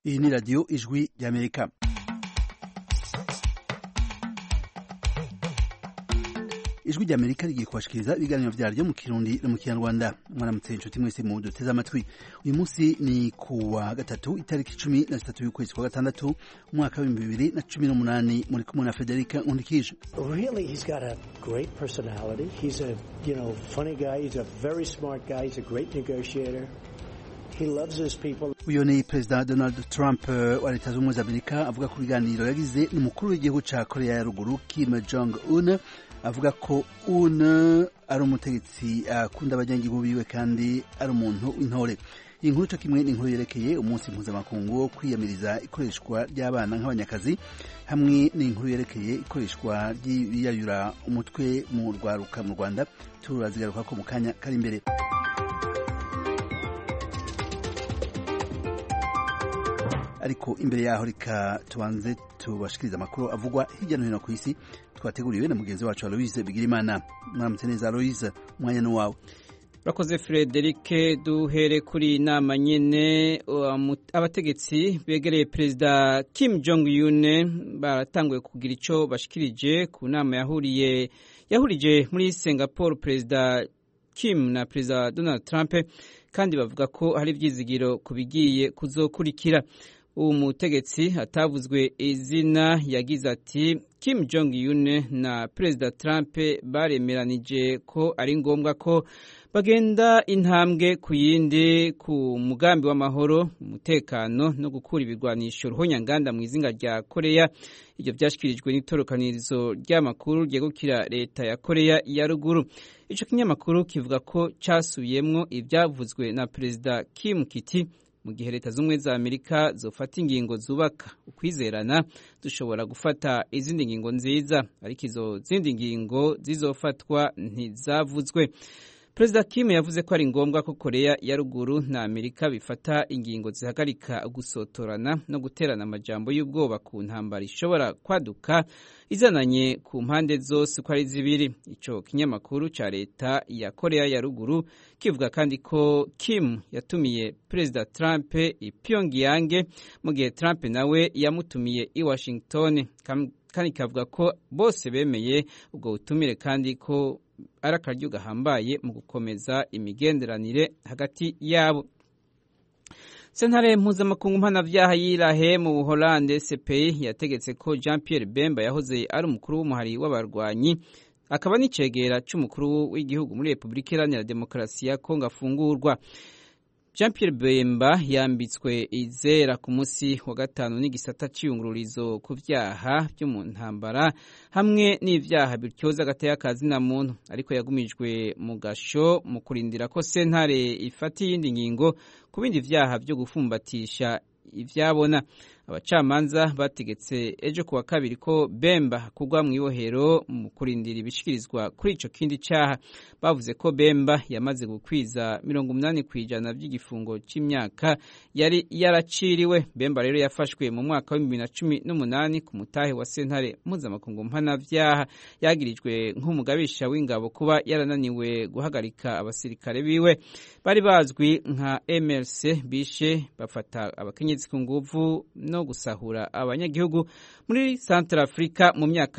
Iyi ni radiyo ijwi ry'Amerika. Ijwi ry'Amerika rigiye kubashikiriza ibiganiro vyaryo mu Kirundi no mu Kinyarwanda. Mwaramutse inshuti mwese mu duteze amatwi. Uyu munsi ni kuwa gatatu itariki 13 y'ukwezi kwa gatandatu umwaka wa 2018 muri kumwe na Federica Nkundikije. Really, he's got a great personality. He's a, funny guy. He's a very smart guy. He's a great negotiator. He loves his people. Uyu ni President Donald Trump wa Leta Zunze Ubumwe za Amerika avuga ku biganiro yagize n'umukuru w'igihugu ca Korea ya Ruguru Kim Jong-un, avuga ko Un ari umutegetsi akunda abajangihugu biwe kandi ari umuntu w'intore. Iyi nkuru co kimwe n'inkuru yerekeye umunsi mpuzamakungu wo kwiyamiriza ikoreshwa ry'abana nk'abanyakazi, hamwe n'inkuru yerekeye ikoreshwa ry'ibiyayura umutwe mu rwaruka mu Rwanda. Turazigaruka ko mu kanya kari imbere. Ariko imbere yaho reka tubanze tubashikiriza amakuru avugwa hirya no hino ku isi twateguriwe na mugenzi wacu Aloise Bigirimana. Mwaramutse neza Aloise, umwanya ni wawe. Bakoze Frederic, duhere kuri inama nyene. Abategetsi begereye Perezida Kim Jong-un baratanguye kugira ico bashikirije ku nama yahurije muri Singapore Perezida Kim na Perezida Donald Trump, kandi bavuga ko hari ivyizigiro kubigiye kuzokurikira. Umutegetsi atavuzwe izina yagize ati Kim Jong-un na Perezida Trump baremeranije ko ari ngombwa ko bagenda intambwe ku yindi ku mugambi w'amahoro, umutekano no gukura ibigwanisho ruhonyanganda mu izinga rya Korea. Ibyo byashikirijwe n'itorokanirizo ry'amakuru ryegukira leta ya Korea ya Ruguru. Ico kinyamakuru kivuga ko casubiyemwo ivyavuzwe na Perezida Kim kiti mu gihe Leta Zunze za Amerika zofata ingingo zubaka ukwizerana, dushobora gufata izindi ngingo nziza, ariko izo zindi ngingo zizofatwa ntizavuzwe. Perezida Kim yavuze ko ari ngombwa ko Korea ya Ruguru na Amerika bifata ingingo zihagarika gusotorana no guterana amajambo y'ubwoba ku ntambara ishobora kwaduka izananye ku mpande zose ko ari zibiri. Ico kinyamakuru ca leta ya Korea ya Ruguru kivuga kandi ko Kim yatumiye Perezida Trump i Pyongyang, mu gihe Trump nawe yamutumiye i Washington, kandi kavuga ko bose bemeye ubwo butumire kandi ko ari akaryo gahambaye mu gukomeza imigenderanire hagati yabo. Sentare mpuzamakungu mpanavyaha y'Irahe mu Buholande CPI yategetse ko Jean Pierre Bemba yahoze ari umukuru w'umuhari w'abarwanyi akaba n'icegera c'umukuru w'igihugu muri Republika Iharanira Demokarasi ya Kongo afungurwa. Jean Pierre Bemba yambitswe izera ku munsi wa gatanu n'igisata c'iyungururizo ku vyaha vyo mu ntambara hamwe n'ivyaha bityoza agateka kazina muntu, ariko yagumijwe mu gasho mu kurindira ko sentare ifata iyindi ngingo ku bindi vyaha vyo gufumbatisha ivyabona. Abacamanza bategetse ejo kuwa kabiri ko Bemba kugwa mu ibohero mu kurindira ibishikirizwa kuri ico kindi caha. Bavuze ko Bemba yamaze gukwiza 80% vy'igifungo c'imyaka yari yaraciriwe. Bemba rero yafashwe mu mwaka wa 2018 ku mutahe wa sentare mpuzamakungu mpanavyaha, yagirijwe nk'umugabisha w'ingabo kuba yarananiwe guhagarika abasirikare biwe bari bazwi nka MLC bishe bafata abakenyezi ku nguvu no gusahura abanyagihugu muri Central Africa mu myaka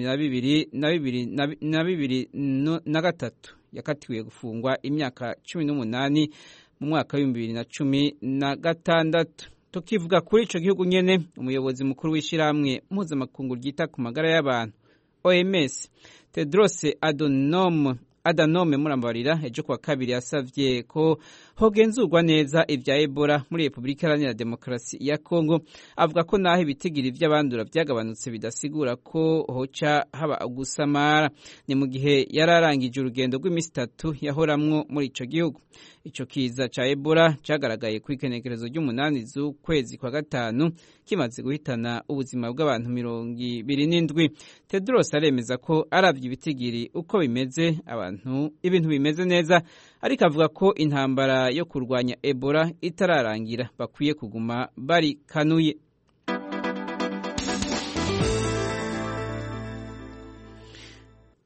y'2023. Yakatiwe gufungwa imyaka 18 mu mwaka wa 2016. Tukivuga kuri ico gihugu nyene, umuyobozi mukuru w'ishiramwe mpuzamakungu ryita ku magara y'abantu OMS Tedros Adhanom Murambarira ejo kuwa kabiri yasavye ko hogenzurwa neza ivya Ebola muri Republika Iharanira Demokarasi ya Kongo. Avuga ko naho ibitigiri vy'abandura vyagabanutse bidasigura ko hoca haba gusamara. Ni mu gihe yararangije urugendo rw'imisi 3 yahoramwo muri ico gihugu. Ico kiza ca Ebola cagaragaye ku ikenekerezo ry'umunani z'ukwezi kwa gatanu, kimaze guhitana ubuzima bw'abantu 27. Tedros aremeza ko aravye ibitigiri uko bimeze ibintu bimeze neza, ariko avuga ko intambara yo kurwanya Ebola itararangira, bakwiye kuguma bari kanuye.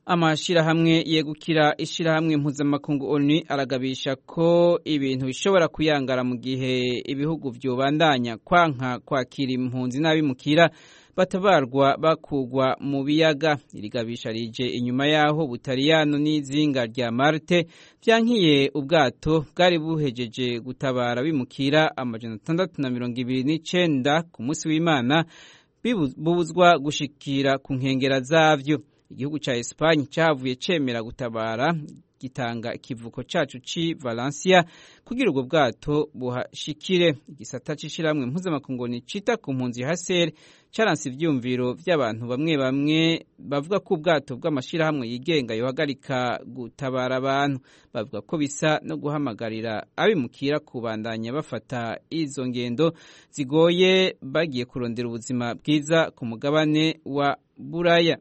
amashirahamwe yegukira ishirahamwe mpuzamakungu ONU aragabisha ko ibintu bishobora kuyangara mu gihe ibihugu vyobandanya kwanka kwakira impunzi n'abimukira batabarwa bakugwa mu biyaga. Irigabisha rije inyuma yaho Butaliyano n'izinga rya Marte vyankiye ubwato bwari buhejeje gutabara bimukira 629 ku munsi w'Imana bibuzwa gushikira ku nkengera zavyo. Igihugu ca Espagne cavuye cemera gutabara gitanga ikivuko cacu ci Valencia kugira ubwo bwato buhashikire. Igisata c'ishiramwe mpuzamakungu cita ku mpunzi HCR caranse ivyumviro vy'abantu bamwe bamwe bavuga ko ubwato bw'amashirahamwe yigenga yohagarika gutabara abantu. Bavuga ko bisa no guhamagarira abimukira kubandanya bafata izo ngendo zigoye bagiye kurondera ubuzima bwiza ku mugabane wa Buraya.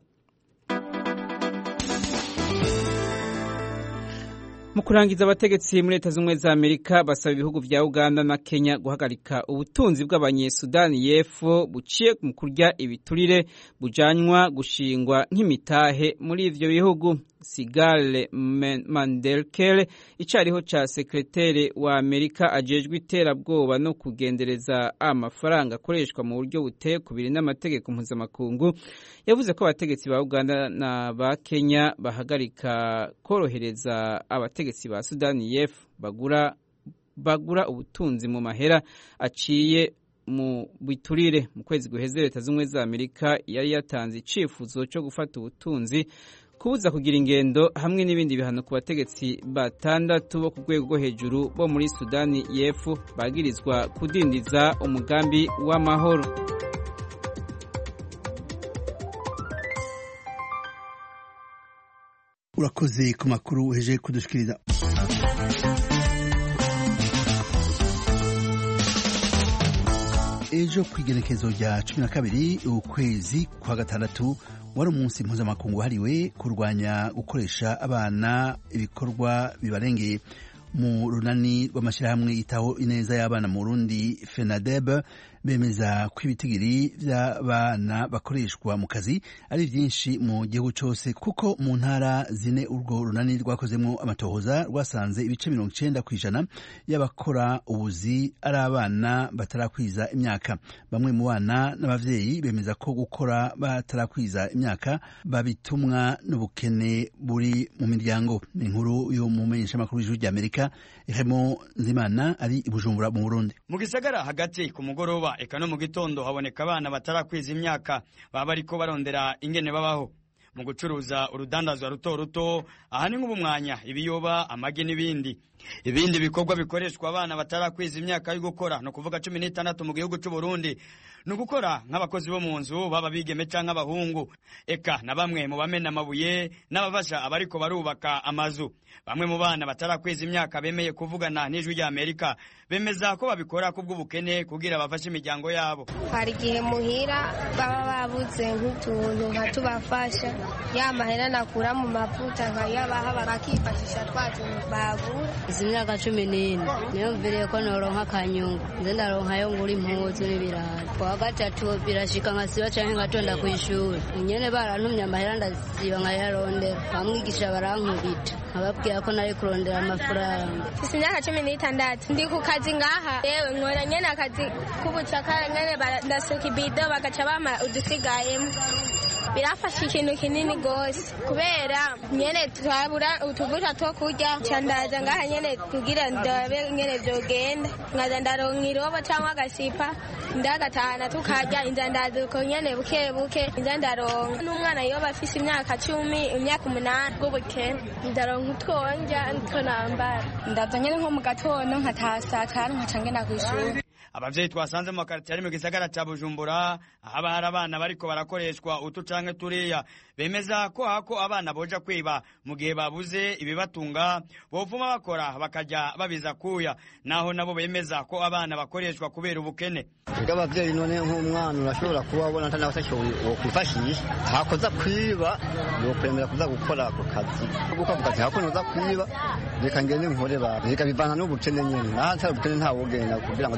Mu kurangiza abategetsi muri Leta Zunze za Amerika basaba ibihugu vya Uganda na Kenya guhagarika ubutunzi bw'abanyesudani y'Epfo buciye mu kurya ibiturire bujanywa gushingwa nk'imitahe muri ivyo bihugu. Sigale Mandelkele icariho ca sekreteri wa Amerika ajejwe iterabwoba no kugendereza amafaranga akoreshwa mu buryo buteye kubiri n'amategeko mpuzamakungu yavuze ko abategetsi ba Uganda na ba Kenya bahagarika korohereza abategetsi ba Sudani y'Epfo bagura ubutunzi mu mahera aciye mu biturire. Mu kwezi guheze Leta Zunze za Amerika yari yatanze icifuzo cyo gufata ubutunzi, kubuza kugira ingendo hamwe n'ibindi bihano ku bategetsi batandatu bo ku rwego rwo hejuru bo muri Sudani y'Epfo bagirizwa kudindiza umugambi w'amahoro. Urakoze ku makuru uheje kudushikiriza. Ejo kwigerekezo rya 12 ukwezi kwa gatandatu wari umunsi mpuzamakungu wahariwe kurwanya gukoresha abana ibikorwa bibarengeye. Mu runani rw'amashirahamwe yitaho ineza y'abana mu Burundi FENADEB bemeza ko ibitigiri vy'abana bakoreshwa mu kazi ari vyinshi mu gihugu cose, kuko mu ntara zine urwo runani rwakozemwo amatohoza rwasanze ibice 90% y'abakora ubuzi ari abana batarakwiza imyaka. Bamwe mu bana n'abavyeyi bemeza ko gukora batarakwiza imyaka babitumwa n'ubukene buri mu miryango. Ni inkuru yo mu menyeshamakuru y'Ijwi ry'Amerika Hemo Nzimana ari i Bujumbura mu Burundi. Mu gisagara hagati ku mugoroba eka no mu gitondo haboneka abana batarakwiza imyaka baba bariko barondera ingene babaho mu gucuruza urudandazwa ruto ruto, ahani nk'ubumwanya, ibiyoba, amagi n'ibindi. Ibindi bikorwa bikoreshwa abana batarakwiza imyaka yo gukora no kuvuga 16 mu gihugu cy'u Burundi no gukora nk'abakozi bo mu nzu baba bigeme canke abahungu, eka na bamwe mu bamena amabuye n'abafasha abariko barubaka amazu. Bamwe mu bana batarakwiza imyaka bemeye kuvugana n'Ijwi ry'Amerika bemeza ko babikora kubw'ubukene kugira bafashe imiryango yabo. Hari gihe muhira baba babuze nk'utuntu nkatubafasha, ya mahera nakura mu mavuta nkayabaha bakifashisha twatuntu bagura. Izi myaka 14 niyo mvire ko noronka akanyungu, nze ndaronka yo ngura impuzu n'ibirayi. Kwa gatatu birashika nkasiba canke ngatonda kw'ishuri, nyene barantumye amahera ndaziba nkayarondera, bamwigisha barankubita ababwira ko nari kurondera amafaranga. Isi myaka 16 ndi ku kazi ngaha, yewe nkora nyene akazi k'ubucakara nyene ndasuka ibido bagaca bama udusigayemo. Birafasha ikintu kinini gose kubera nyene twabura utuvuta two kurya, candaza ngaha nyene kugira ndabe nyene vyogenda, nkaza ndaronka irobo canke agasipa ndagatahana tukarya inzandaza uko nyene buke buke inza ndaronka. N'umwana yoba afise imyaka 10 imyaka 8 bw'ubukene ndaronka utwonja nitwo nambara, ndaza nyene nko mu gatondo nkatasa kandi nkaca ngenda kw'ishuri. Abavyeyi twasanze mu makaritiye ari mu gisagara ca Bujumbura haba hari abana bariko barakoreshwa utu canke turiya, bemeza ko hako abana boja kwiba mu gihe babuze ibibatunga bovuma bakora bakaja babiza kuya, naho nabo bemeza ko abana bakoreshwa kubera ubukene. Abavyeyi none nk'umwana urashobora kuba abona atana batashoboye kwifashisha, hakoza kwiba yokwemera kuza gukora ako kazi, kuko ako kazi hako noza kwiba reka ngende nkore ba reka bivana n'ubukene nyene, natari ubukene nta wogenda kugira ngo aza gukora.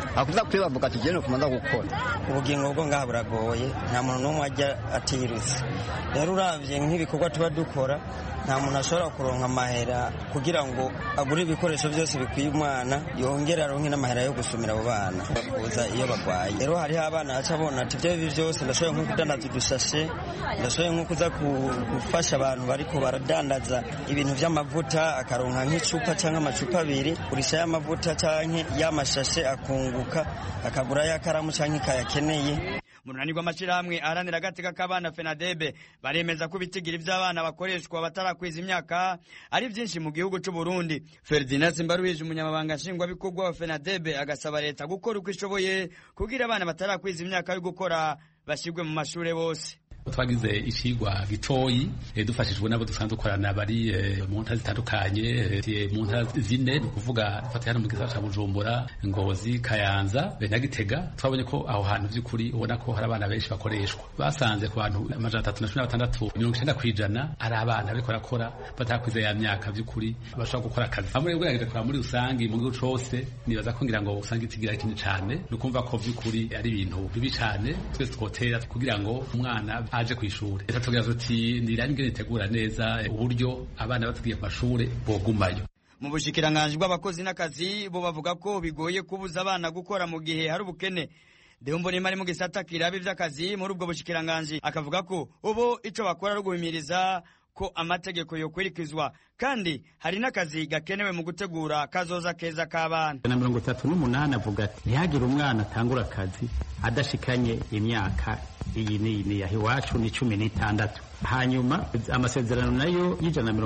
gukora akuza kwiba avuga ati gene kumanza gukora ubugingo bwo ngaha buragoye nta muntu n'umwe ajya atirutse rero uravye nk'ibikorwa tuba dukora nta muntu ashobora kuronka amahera kugira ngo agure ibikoresho byose bikwiye umwana yongera aronke n'amahera yo gusumira abo bana kuza iyo bagwaye rero hariho abana aca abona ati ibyo bibi byose ndashoboye nko kudandaza udushashe ndashoboye nko kuza gufasha abantu bariko baradandaza ibintu vy'amavuta akaronka nk'icupa canke amacupa abiri urisha y'amavuta canke y'amashashe akunguka akagura y'akaramu canke kayakeneye. Mu runani rw'amashirahamwe aharanira agateka k'abana FENADEB baremeza ko ibitigiri vy'abana bakoreshwa batarakwiza imyaka ari vyinshi mu gihugu c'u Burundi. Ferdinand Simbaruhije umunyamabanga nshingwabikorwa wa FENADEB agasaba leta gukora uko ishoboye kugira abana batarakwiza imyaka yo gukora bashirwe mu mashure bose. Twagize ishigwa gitoyi dufashijwe nabo dusanzwe dukorana bari mu ntara zitandukanye mu ntara zine kuvuga fata hano mu gisagara ca Bujumbura, Ngozi, Kayanza, na Gitega. Twabonye ko aho hantu vy'ukuri ubona ko hari abana benshi bakoreshwa. Basanze ku bantu 316 90% ari abana bariko barakora batakwiza ya myaka vy'ukuri bashaka gukora akazi. Hamwe rero yageze kora muri rusangi mu gihugu cose nibaza ko ngira ngo usanga itigira kinini cane nukumva ko vy'ukuri ari ibintu bibi cane twese twotera kugira ngo umwana aje kw'ishure. Leta tugira tuti ndirangire itegura neza uburyo abana batugiye ku mashure bogumayo. Mu bushikiranganje bw'abakozi n'akazi bo bavuga ko bigoye kubuza abana gukora mu gihe hari ubukene. Dehombonema ari mu gisata kirabe vy'akazi muri ubwo bushikiranganje akavuga ko ubo ico bakora ari guhimiriza ko amategeko yo kwirikizwa kandi hari n'akazi gakenewe mu gutegura kazoza keza k'abana. 38 avuga ati ntihagire umwana atangura akazi adashikanye imyaka iyi ni yahi wacu ni 16. Hanyuma amasezerano nayo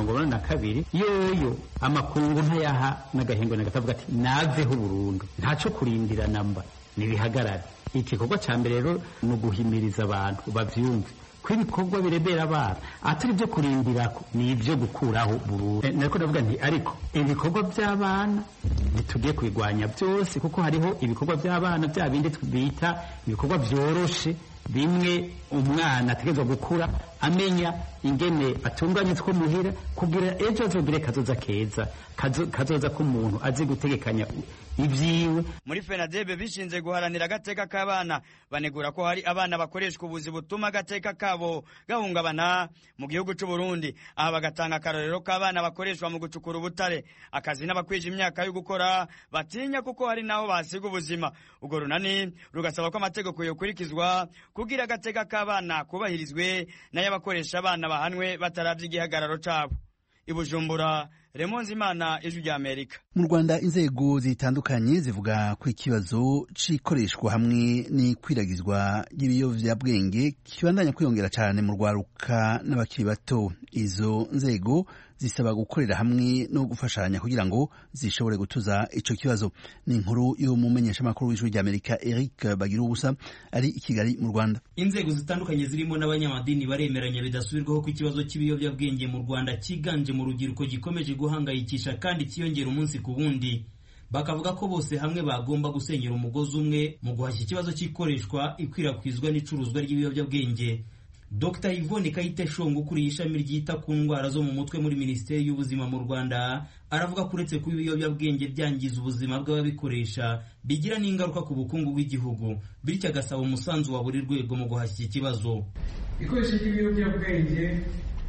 y'182 yoyo amakungu ntayaha n'agahengo n'agatavuga ati naveho burundu ntaco kurindira namba nibihagarara. Igikorwa ca mbere rero no guhimiriza abantu bavyumve ibikorwa birebera abana atari byo kurindirako ni ibyo gukuraho burundu. Nariko ndavuga nti ariko ibikorwa by'abana ntitugiye kubigwanya byose kuko hariho ibikorwa by'abana bya bindi bita ibikorwa vyoroshe bimwe umwana ategezwa gukura amenya ingene atunganye two muhira kugira ejo azogire kazoza keza kazoza k'umuntu azi gutegekanya ivyiwe. Muri FENADEB bishinze guharanira agateka k'abana banegura ko hari abana bakoreshwa ubuzi butuma agateka kabo gahungabana mu gihugu c'u Burundi. Aha bagatanga akarorero k'abana bakoreshwa mu gucukura ubutare akazi n'abakwije imyaka yo gukora batinya kuko hari naho basiga ubuzima. Ubwo runani rugasaba ko amategeko yokurikizwa kugira agateka k'abana kubahirizwe n'ayabakoresha abana bahanwe bataravye igihagararo cabo. I Bujumbura, Remonzi Imana, Ijwi ry'Amerika. Mu Rwanda inzego zitandukanye zivuga ko ikibazo c'ikoreshwa hamwe n'ikwiragizwa ry'ibiyovyabwenge kibandanya kwiyongera cyane mu rwaruka n'abakiri bato. Izo nzego zisaba gukorera hamwe no gufashanya kugira ngo zishobore gutuza ico kibazo. Ni inkuru yo mumenyesha makuru w'Ijwi ry'Amerika Eric Bagirubusa ari i Kigali mu Rwanda. Inzego zitandukanye zirimo n'abanyamadini baremeranya bidasubirwaho ko ikibazo cy'ibiyovyabwenge mu Rwanda kiganje mu rubyiruko gikomeje guhangayikisha kandi kiyongera umunsi ku wundi. Bakavuga ko bose hamwe bagomba gusenyera umugozi umwe mu guhashya ikibazo cy'ikoreshwa ikwirakwizwa n'icuruzwa ry'ibiyovyabwenge. Dr. Yvonne Kayiteshongo ukuriye ishami ryita ku ndwara zo mu mutwe muri Minisiteri y'Ubuzima mu Rwanda aravuga ko uretse kuba ibiyobyabwenge byangiza ubuzima bw'ababikoresha bigira n'ingaruka ku bukungu bw'igihugu, bityo agasaba umusanzu wa buri rwego mu guhashya ikibazo. Ikoresha ry'ibiyobyabwenge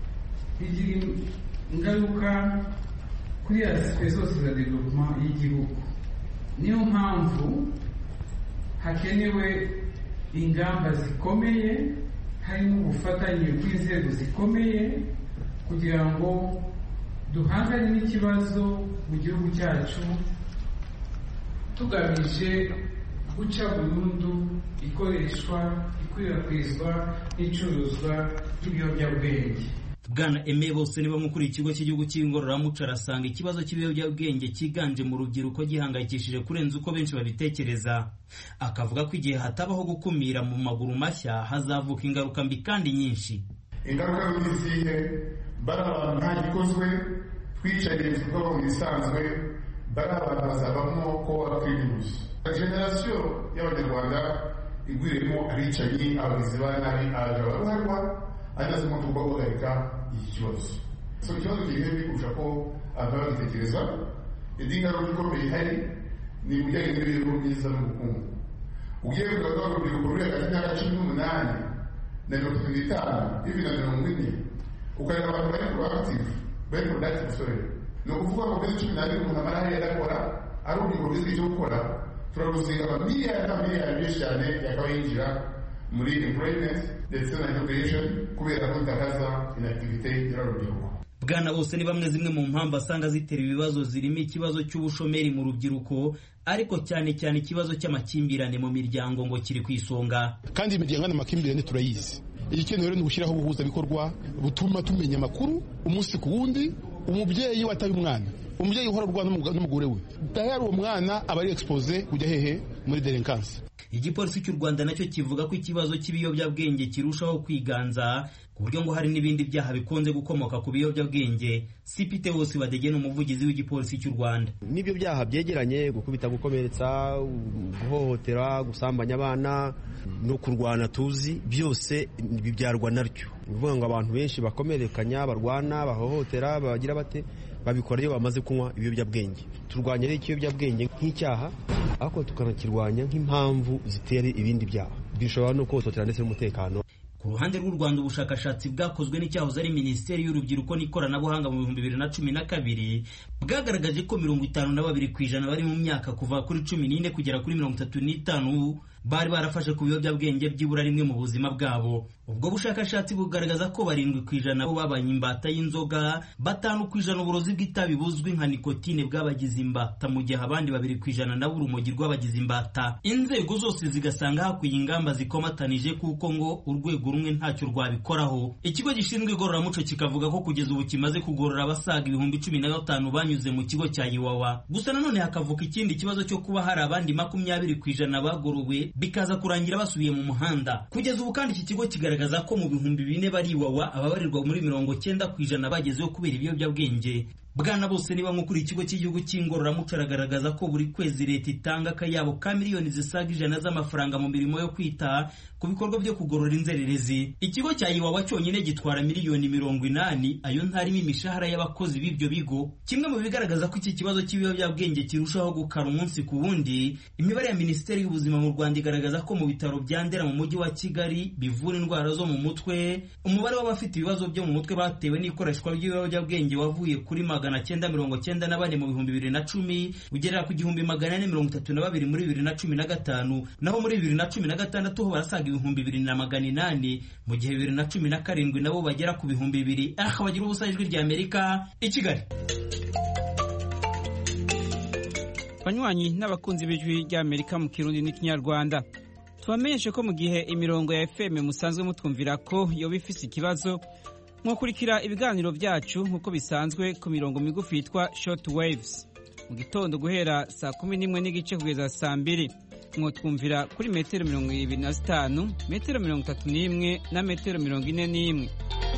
bigira ingaruka kuri aspect zose za development y'igihugu. Niyo mpamvu hakenewe ingamba zikomeye harimo ubufatanye bw'inzego zikomeye kugira ngo duhangane n'ikibazo mu gihugu cyacu tugamije guca burundu ikoreshwa ikwirakwizwa n'icuruzwa ry'ibiyobyabwenge. Bwana Aime Bose niba mukuriye ikigo cy'igihugu cy'ingororamuco arasanga ikibazo cy'ibiyobyabwenge kiganje mu rubyiruko gihangayikishije kurenza uko benshi babitekereza. Akavuga ko igihe hatabaho gukumira mu maguru mashya hazavuka ingaruka mbi kandi nyinshi. Ingaruka z'izihe bari abantu nta gikozwe twicaye tuvuga mu bisanzwe bari abantu bazabamo ko wakwirinduye. Generasiyo y'Abanyarwanda igwiremo abicanyi abagizi ba nabi abaruharwa ageze mu tuba guhagarika iki kibazo. Ikibazo kiri kurusha ko abantu bagitekereza. Indi ngaruka ikomeye ihari ni ibijyanye n'imibereho myiza n'ubukungu. Ugiye kugaruka urubyiruko ruri hagati y'imyaka 18 na 35 ivi na 40 ukareba abantu bari proactive bari productive sorry ni ukuvuga ngo kuri 12 umuntu amara yarakora ari urubyiruko rwize icyo gukora turaruzinga miliyari nyinshi cyane yakaba yinjira muri employment ndetse na education kubera ko itakaza inactivité y'urubyiruko. Bwana Bose ni bamwe zimwe mu mpamvu asanga zitera ibibazo zirimo ikibazo cy'ubushomeri mu rubyiruko ariko cyane cyane ikibazo cy'amakimbirane mu miryango ngo kiri ku isonga. Kandi imiryango n'amakimbirane turayizi. Igikenewe ni ugushyiraho ubuhuzabikorwa butuma tumenya amakuru umunsi ku wundi. Umubyeyi wataye umwana, umubyeyi uhora urwana n'umugore we, tayari uwo mwana aba ari expose kujya hehe muri delinquance. Igipolisi cy'u Rwanda nacyo kivuga ko ikibazo cy'ibiyobyabwenge kirushaho kwiganza ku buryo ngo hari n'ibindi byaha bikunze gukomoka ku biyobyabwenge. Sipite wose badegena umuvugizi w'igipolisi cy'u Rwanda. N'ibyo byaha byegeranye gukubita, gukomeretsa, guhohotera, gusambanya abana no kurwana tuzi byose bibyarwa naryo. Bivuga ngo abantu benshi bakomerekanya, barwana, bahohotera, bagira bate babikora iyo bamaze kunywa ibiyobyabwenge. Turwanya rero ikiyobyabwenge nk'icyaha ariko tukanakirwanya nk'impamvu zitera ibindi byaha bishobora no kototera ndetse n'umutekano. Ku ruhande rw'u Rwanda ubushakashatsi bwakozwe n'icyahoze ari Minisiteri y'Urubyiruko n'Ikoranabuhanga mu 2012 bwagaragaje ko 52% bari mu myaka kuva kuri 14 kugera kuri 35 bari barafashe ku biyobyabwenge byibura rimwe mu buzima bwabo. Ubwo bushakashatsi bugaragaza ko 7% bo babanye imbata y'inzoga, 5% uburozi bw'itabi buzwi nka nikotine bwabagize imbata, mu gihe abandi 2% nabo urumogi rw'abagize imbata. Inzego zose zigasanga hakwiye ingamba zikomatanije kuko ngo urwego rumwe ntacyo rwabikoraho. Ikigo gishinzwe igororamuco kikavuga ko kugeza ubu kimaze kugorora abasaga 15,000 banyuze mu kigo cya Iwawa. Gusa nanone hakavuka ikindi kibazo cyo kuba hari abandi 20% bagorowe bikaza kurangira basubiye mu muhanda. Kugeza ubu kandi iki kigo kigaragaza ko mu 4,000 bari Iwawa ababarirwa muri 90% bagezeho kubera ibiyobyabwenge. Bwana Bose niba nk'ukuri ikigo cy'igihugu cy'ingororamuco aragaragaza ko buri kwezi leta itanga akayabo ka miliyoni zisaga 100 z'amafaranga mu mirimo yo kwita ku bikorwa byo kugorora inzererezi. Ikigo cya Iwawa cyonyine gitwara miliyoni 80, ayo ntarimo imishahara y'abakozi b'ibyo bigo. Kimwe mu bigaragaza ko iki kibazo cy'ibiyobyabwenge kirushaho gukara umunsi ku wundi, imibare ya Minisiteri y'Ubuzima mu Rwanda igaragaza ko mu bitaro bya Ndera mu mujyi wa Kigali bivura indwara zo mu mutwe, umubare w'abafite ibibazo byo mu mutwe batewe n'ikoreshwa ry'ibiyobyabwenge wavuye kuri 994 mu 2010 ugerera ku 1432 muri 2015, naho muri 2016 ho barasaga 2800, mu gihe 2017 nabo bagera ku 2000. Bagira ubusa ijwi rya Amerika i Kigali. Banywanyi n'abakunzi b'ijwi rya Amerika mu Kirundi n'Ikinyarwanda, tubamenyeshe ko mu gihe imirongo ya FM musanzwe mutwumvira ko yoba ifise ikibazo, mwakurikira ibiganiro byacu nk'uko bisanzwe ku mirongo migufi yitwa short waves mu gitondo guhera saa 11:30 kugeza saa 2. Mwotwumvira kuri metero 25, metero 31 na metero 41.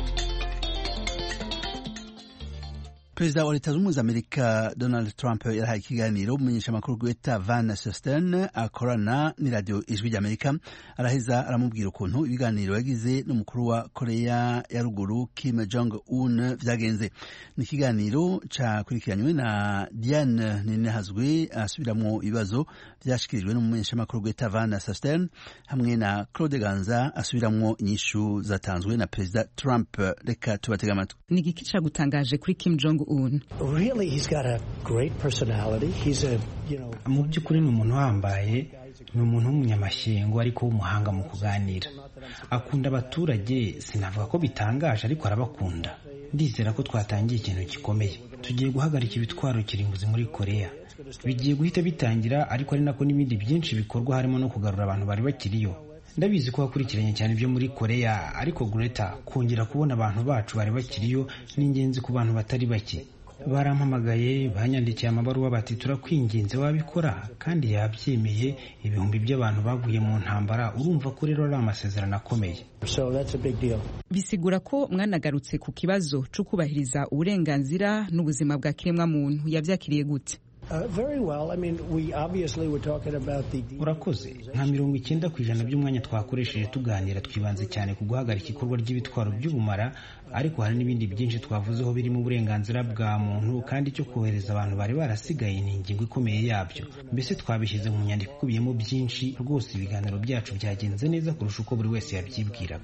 Perezida wa Leta Zunze Ubumwe za Amerika Donald Trump yarahaye ikiganiro umumenyesha makuru Greta Van Susteren akorana n'iradiyo Ijwi ry'Amerika, araheza aramubwira ukuntu ibiganiro yagize n'umukuru wa Korea ya Ruguru Kim Jong Un vyagenze. Ni ikiganiro cakurikiranywe na Diane Ninehazwe asubiramwo ibibazo vyashikirijwe n'umumenyesha makuru Greta Van Susteren hamwe na Claude Ganza asubiramwo inyishu zatanzwe na Perezida Trump. Reka tubatega amatwi. Ni igiki cagutangaje kuri Kim Jong Un? Really, he's got a great personality. He's a, mu by'ukuri ni umuntu wambaye, ni umuntu w'umunyamashyengo ariko w'umuhanga mu kuganira. Akunda abaturage, sinavuga ko bitangaje ariko arabakunda. Ndizera ko twatangiye ikintu gikomeye. Tugiye guhagarika ibitwaro kirimbuzi muri Korea. Bigiye guhita bitangira, ariko ari nako n'ibindi byinshi bikorwa harimo no kugarura abantu bari bakiriyo. Ndabizi ko wakurikiranye cyane ibyo muri Korea, ariko Greta, kongera kubona abantu bacu bari bakiriyo ni ingenzi ku bantu batari bake. Barampamagaye, banyandikiye amabaruwa bati turakwinginze wabikora, kandi yabyemeye. Ibihumbi by'abantu baguye mu ntambara, urumva ko rero ari amasezerano akomeye. So that's a big deal. Bisigura ko mwanagarutse ku kibazo cyo kubahiriza uburenganzira n'ubuzima bwa kiremwa muntu. Yabyakiriye gute? Very well. I mean, we obviously were talking about the... Urakoze. Nka 90% by'umwanya twakoresheje tuganira twibanze cyane ku guhagarika ikorwa ry'ibitwaro by'ubumara, ariko hari n'ibindi byinshi twavuzeho birimo uburenganzira bwa muntu, kandi icyo kohereza abantu bari barasigaye ni ingingo ikomeye yabyo. Mbese twabishyize mu nyandiko ikubiyemo byinshi. Rwose ibiganiro byacu byagenze neza kurusha uko buri wese yabyibwiraga.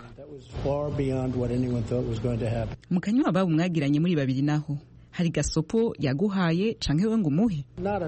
Mu kanywa babo mwagiranye muri babiri naho hari gasopo yaguhaye canke we ngo umuhe?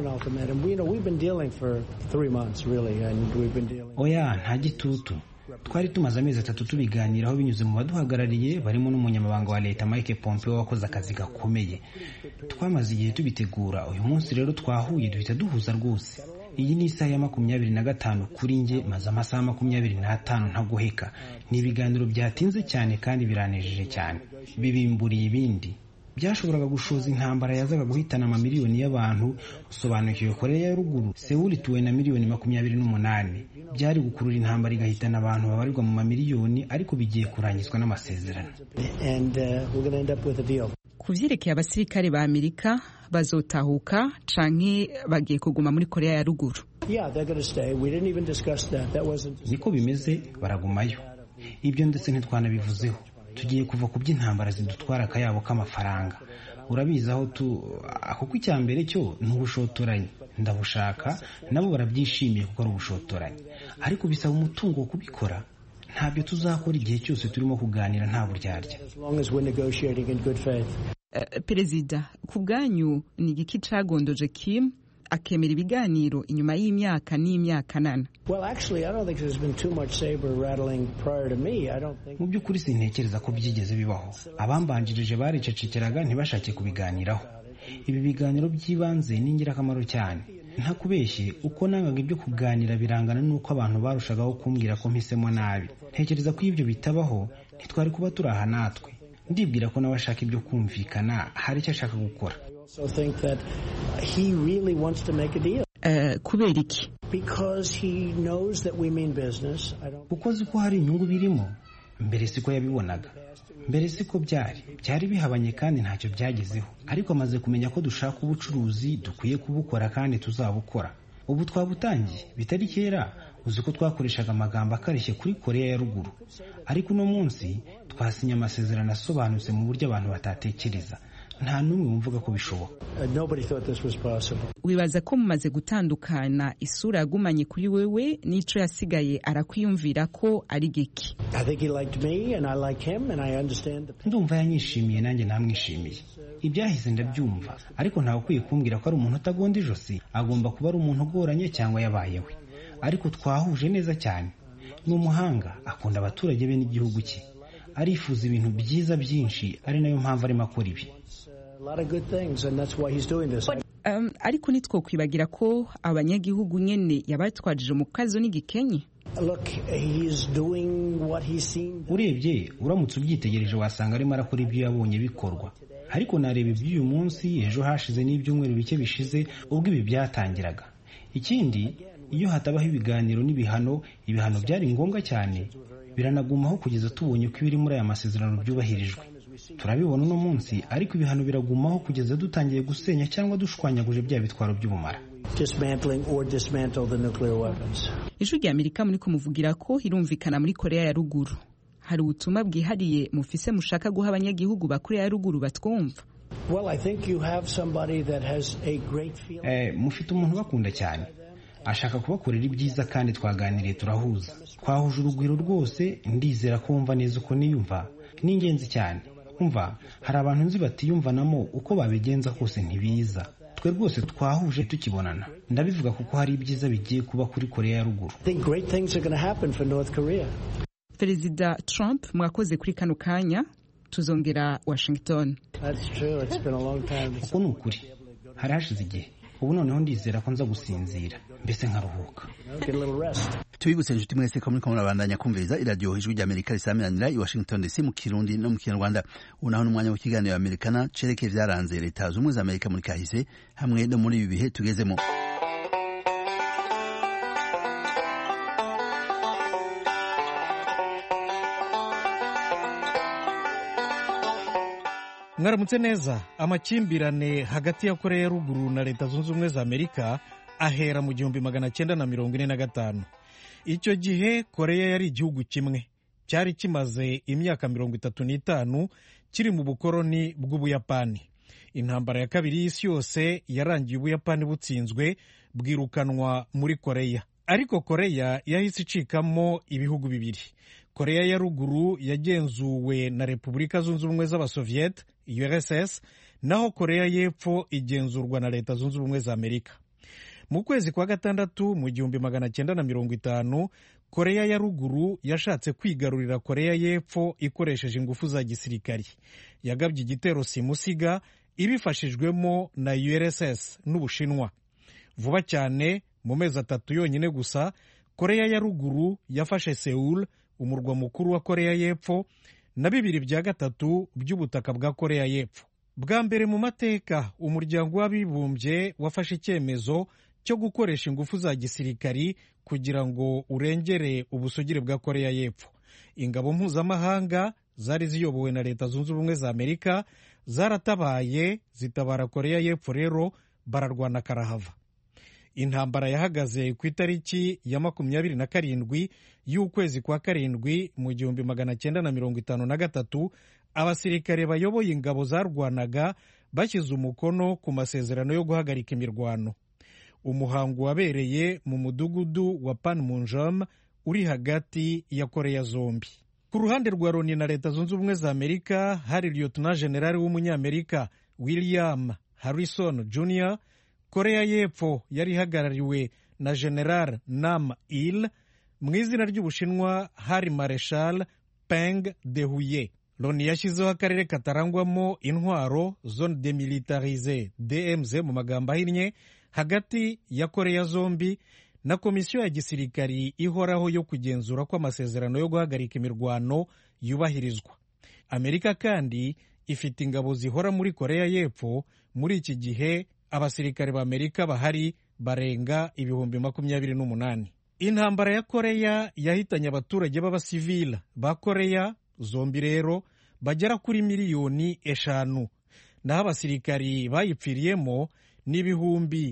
Oya, nta gitutu. Twari tumaze amezi 3 tubiganiraho binyuze mu baduhagarariye barimo n'umunyamabanga wa leta Mike Pompeo wakoze akazi gakomeye. Twamaze igihe tubitegura. Uyu munsi rero twahuye duhita duhuza rwose. Iyi ni isaha ya 25 kuri nge, maze amasaha 25 ntaguheka. Ni ibiganiro byatinze cyane kandi biranejeje cyane. Bibimburiye ibindi. Byashoboraga gushoza intambara yazaga guhitana amamiliyoni y'abantu. Usobanukiwe Korea ya Ruguru, Seoul ituwe na miliyoni 28. Byari gukurura intambara igahitana abantu babarirwa mu mamiliyoni, ariko bigiye kurangizwa n'amasezerano. Kuvyerekeye abasirikare ba Amerika bazotahuka canke bagiye kuguma muri Korea ya Ruguru? Niko bimeze, baragumayo. Ibyo ndetse ntitwanabivuzeho. Tugiye kuva ku by'intambara zidutwara akayabo k'amafaranga. Urabizi aho kuko icyambere cyo n'ubushotoranyi. Ndabushaka, nabo barabyishimiye kuko ari ubushotoranyi. Ariko bisaba umutungo wo kubikora. Ntabyo tuzakora igihe cyose turimo kuganira nta buryarya. Perezida, ku bwanyu ni igiki cagondoje Kim akemera ibiganiro inyuma y'imyaka n'imyaka nana? Mu by'ukuri sintekereza ko byigeze bibaho. Abambanjirije baricecekeraga ntibashake kubiganiraho. Ibi biganiro by'ibanze ni ingirakamaro cyane. Nta kubeshye, uko nangaga ibyo kuganira birangana n'uko abantu barushagaho kumbwira ko mpisemo nabi. Ntekereza ko ibyo bitabaho ntitwari kuba turaha natwe. Ndibwira ko n'abashaka ibyo kumvikana hari icyo ashaka gukora. Kubera iki? Kuko uzi ko hari inyungu birimo. Mbere siko yabibonaga. Mbere siko byari bihabanye kandi ntacyo byagezeho. Ariko amaze kumenya ko dushaka ubucuruzi dukwiye kubukora kandi tuzabukora. Ubu twabutangiye bitari kera. Uzi ko twakoreshaga amagambo akarishye kuri Korea ya Ruguru, ariko uno munsi twasinya amasezerano asobanutse mu buryo abantu batatekereza. Nta numwe wumvaga ko bishoboka. Wibaza ko mumaze gutandukana isura yagumanye kuri wewe n'ico yasigaye arakwiyumvira ko ari giki? Ndumva yanyishimiye nanjye namwishimiye. Ibyahise ndabyumva, ariko ntawe ukwiye kumbwira ko ari umuntu utagonda ijosi. Agomba kuba ari umuntu ugoranye cyangwa yabayewe. Ariko twahuje neza cyane. Ni umuhanga, akunda abaturage be n'igihugu cye. Arifuza ibintu byiza byinshi, ari nayo mpamvu arimo akora ibi. Ariko nitwo kwibagira ko abanyagihugu nyene yabatwajije mu kazo n'igikenye. Urebye uramutse ubyitegereje wasanga arimo arakora ibyo yabonye bikorwa. Ariko nareba iby'uyu munsi, ejo hashize n'ibyumweru bike bishize ubwo ibi byatangiraga. Ikindi, iyo hatabaho ibiganiro n'ibihano byari ngombwa cyane. Biranagumaho kugeza tubonye ko ibiri muri aya masezerano byubahirijwe. Turabibona uno munsi, ariko ibihano biragumaho kugeza dutangiye gusenya cyangwa dushwanyaguje bya bitwaro by'ubumara. Ijwi rya Amerika muri kumuvugira ko irumvikana muri Korea ya Ruguru. Hari ubutumwa bwihariye mufise mushaka guha abanyagihugu ba Korea ya Ruguru batwumva? Mufite umuntu bakunda cyane. Ashaka kubakorera ibyiza kandi twaganiriye turahuza. Twahuje urugwiro rwose, ndizera ko wumva neza uko niyumva. Ni ingenzi cyane. Umva, hari abantu nzi batiyumvanamo uko babigenza kose ntibiza. Twe rwose twahuje tukibonana. Ndabivuga kuko hari ibyiza bigiye kuba kuri Korea ya Ruguru. Perezida Trump, mwakoze kuri kano kanya. Tuzongera Washington. Uko ni ukuri. Hari hashize igihe. Ubu noneho ndizera ko nza gusinzira, mbese nkaruhuka. Tubibutse inshuti mwese ko muriko murabandanya kumviriza iradiyo Ijwi rya Amerika risaminanira i Washington DC mu Kirundi no mu Kinyarwanda. Unaho n'umwanya w'ikiganiro Amerikana cerekeye vyaranze leta z'ubumwe za Amerika muri kahise hamwe no muri ibi bihe tugezemo. mwaramutse neza. Amakimbirane hagati ya Korea ya ruguru na Leta Zunze Ubumwe za Amerika ahera mu 1945. Icyo gihe Korea yari igihugu kimwe, cyari kimaze imyaka 35 kiri mu bukoroni bw'Ubuyapani. Intambara ya kabiri y'isi yose yarangiye Ubuyapani butsinzwe bwirukanwa muri Korea. Ariko Korea yahise icikamo ibihugu bibiri. Korea ya ruguru yagenzuwe na Repubulika Zunze Ubumwe z'Abasoviet URSS, naho Korea y'Epfo igenzurwa na Leta Zunze Ubumwe za Amerika. Mu kwezi kwa gatandatu mu 1950, Korea ya ruguru yashatse kwigarurira Korea y'Epfo ikoresheje ingufu za gisirikari. Yagabye igitero simusiga ibifashijwemo na URSS n'Ubushinwa. Vuba cyane mu mezi 3 yonyine gusa, Korea ya ruguru yafashe Seoul, umurwa mukuru wa Korea y'Epfo, na 2/3 by'ubutaka bwa Korea y'Epfo. Bwa mbere mu mateka, umuryango w'abibumbye wafashe icyemezo cyo gukoresha ingufu za gisirikari kugira ngo urengere ubusugire bwa Korea y'Epfo. Ingabo mpuzamahanga zari ziyobowe na Leta Zunze Ubumwe za Amerika zaratabaye zitabara Korea y'Epfo, rero bararwana karahava. Intambara yahagaze ku itariki ya 27 y'ukwezi kwa karindwi mu 1953. Abasirikare bayoboye ingabo zarwanaga bashyize umukono ku masezerano yo guhagarika imirwano. Umuhango wabereye mu mudugudu wa Panmunjom uri hagati ya Korea zombi. Ku ruhande rwa Loni na Leta Zunze Ubumwe za Amerika hari Lieutenant General w'umunyamerika William Harrison Jr. Korea y'Epfo yari ihagarariwe na General Nam Il. Mu izina ry'Ubushinwa hari Marshal Peng Dehuye. Loni yashyizeho akarere katarangwamo intwaro, Zone Demilitarisée DMZ mu magambo ahinnye, hagati ya Korea zombi, na komisiyo ya gisirikari ihoraho yo kugenzura ko amasezerano yo guhagarika imirwano yubahirizwa. Amerika kandi ifite ingabo zihora muri Korea y'Epfo. Muri iki gihe abasirikare ba Amerika bahari barenga 28,000. Intambara ya Korea yahitanye abaturage b'abasivila ba Korea zombi rero bagera kuri 5,000,000, naho abasirikari bayipfiriyemo n'ibihumbi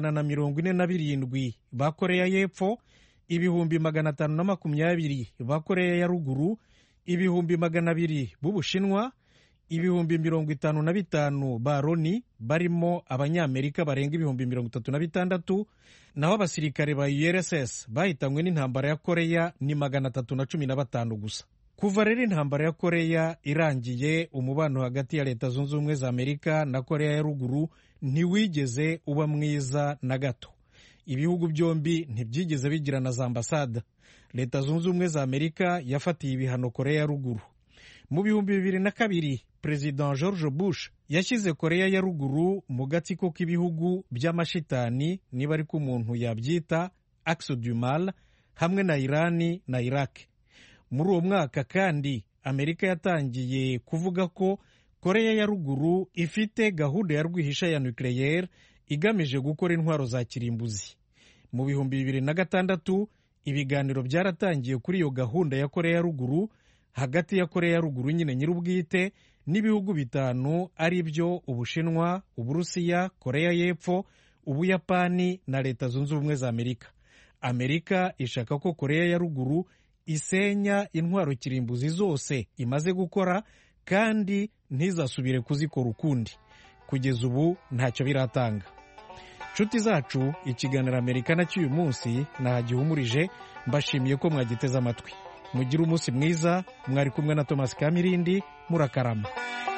147 ba Korea y'Epfo, ibihumbi 520 ba Korea ya ruguru, ibihumbi 200 b'Ubushinwa, ibihumbi 55 ba Loni barimo abanyamerika barenga ibihumbi 36, naho abasirikare ba URSS bahitanywe n'intambara ya Korea ni 315 gusa. Kuva rero intambara ya Korea irangiye, umubano hagati ya Leta Zunze Ubumwe za Amerika na Korea ya ruguru ntiwigeze uba mwiza na gato. Ibihugu byombi ntibyigeze bigirana za ambasada. Leta Zunze Ubumwe za Amerika yafatiye ibihano Korea ya ruguru. Mu 2002, President George Bush yashyize Korea ya ruguru mu gatsiko k'ibihugu by'amashitani, niba ariko umuntu yabyita, Axe du Mal, hamwe na Irani na Iraq. Muri uwo mwaka kandi Amerika yatangiye kuvuga ko Korea ya ruguru ifite gahunda ya rwihisha ya nucleaire igamije gukora intwaro za kirimbuzi. Mu 2006, ibiganiro byaratangiye kuri iyo gahunda ya Korea ya ruguru hagati ya Korea ya ruguru nyine nyir'ubwite n'ibihugu 5 ari byo Ubushinwa, Uburusiya, Korea y'Epfo, Ubuyapani na Leta Zunze Ubumwe za Amerika. Amerika ishaka ko Korea ya ruguru isenya intwaro kirimbuzi zose imaze gukora kandi ntizasubire kuzikora ukundi. Kugeza ubu ntacyo biratanga. Nshuti zacu, ikiganiro Amerikana cy'uyu munsi nahagihumurije. Mbashimiye ko mwagiteze amatwi. Mugire umunsi mwiza. Mwari kumwe na Thomas Kamirindi. Murakarama.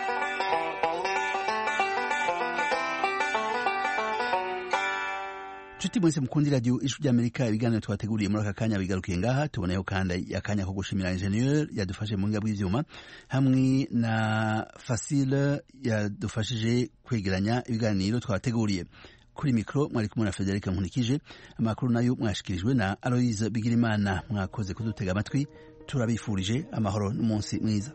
Nshuti mwese mukundi radio Ijwi ry'Amerika, ibiganiro twateguriye muri aka kanya bigarukiye ngaha. Tuboneyeho kandi akanya ko gushimira ingenieur yadufashe mu ngabo y'ivyuma hamwe na Facile yadufashije kwegeranya ibiganiro twateguriye. Kuri mikro mwari kumwe na Frederic Nkunikije. Amakuru nayo mwashikirijwe na Aloise Bigirimana. Mwakoze kudutega amatwi. Turabifurije amahoro n'umunsi mwiza.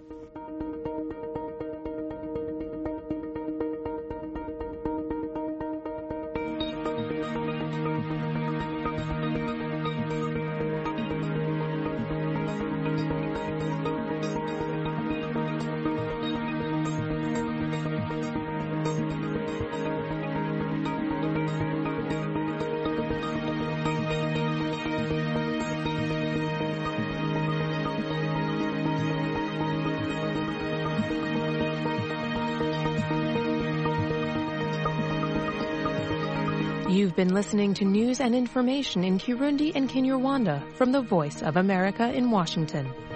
You've been listening to news and information in Kirundi and Kinyarwanda from the Voice of America in Washington.